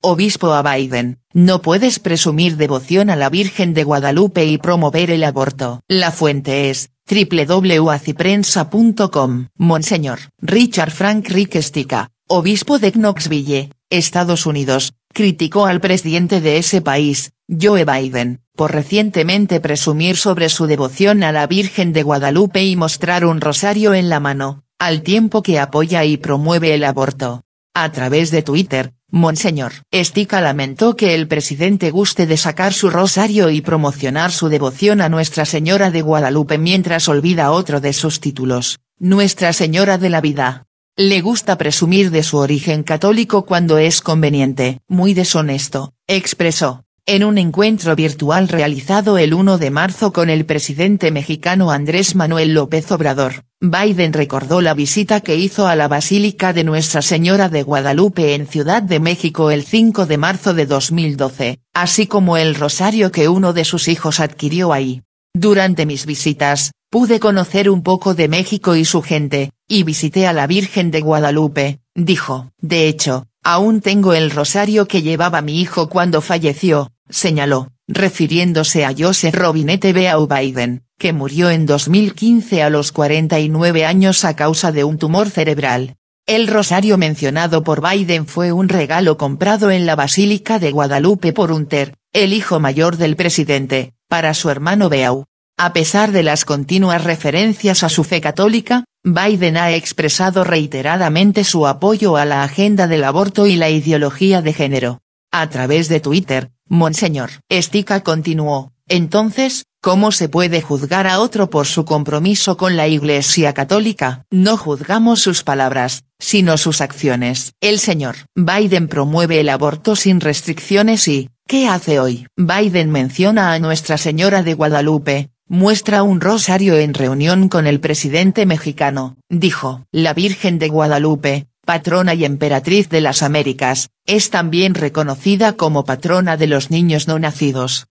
obispo a Biden: no puedes presumir devoción a la Virgen de Guadalupe y promover el aborto. La fuente es www.aciprensa.com. Monseñor Richard Frank Rick Stika, obispo de Knoxville, Estados Unidos, criticó al presidente de ese país, Joe Biden, por recientemente presumir sobre su devoción a la Virgen de Guadalupe y mostrar un rosario en la mano, al tiempo que apoya y promueve el aborto. A través de Twitter, Monseñor Stika lamentó que el presidente guste de sacar su rosario y promocionar su devoción a Nuestra Señora de Guadalupe mientras olvida otro de sus títulos, Nuestra Señora de la Vida. Le gusta presumir de su origen católico cuando es conveniente. Muy deshonesto, expresó. En un encuentro virtual realizado el 1 de marzo con el presidente mexicano Andrés Manuel López Obrador, Biden recordó la visita que hizo a la Basílica de Nuestra Señora de Guadalupe en Ciudad de México el 5 de marzo de 2012, así como el rosario que uno de sus hijos adquirió ahí. Durante mis visitas, pude conocer un poco de México y su gente, y visité a la Virgen de Guadalupe, dijo. De hecho, aún tengo el rosario que llevaba mi hijo cuando falleció, señaló, refiriéndose a Joseph Robinette Beau Biden, que murió en 2015 a los 49 años a causa de un tumor cerebral. El rosario mencionado por Biden fue un regalo comprado en la Basílica de Guadalupe por Hunter, el hijo mayor del presidente, para su hermano Beau. A pesar de las continuas referencias a su fe católica, Biden ha expresado reiteradamente su apoyo a la agenda del aborto y la ideología de género. A través de Twitter, Monseñor Stika continuó: entonces, ¿cómo se puede juzgar a otro por su compromiso con la Iglesia Católica? No juzgamos sus palabras, sino sus acciones. El señor Biden promueve el aborto sin restricciones y, ¿qué hace hoy? Biden menciona a Nuestra Señora de Guadalupe, muestra un rosario en reunión con el presidente mexicano, dijo. La Virgen de Guadalupe, patrona y emperatriz de las Américas, es también reconocida como patrona de los niños no nacidos.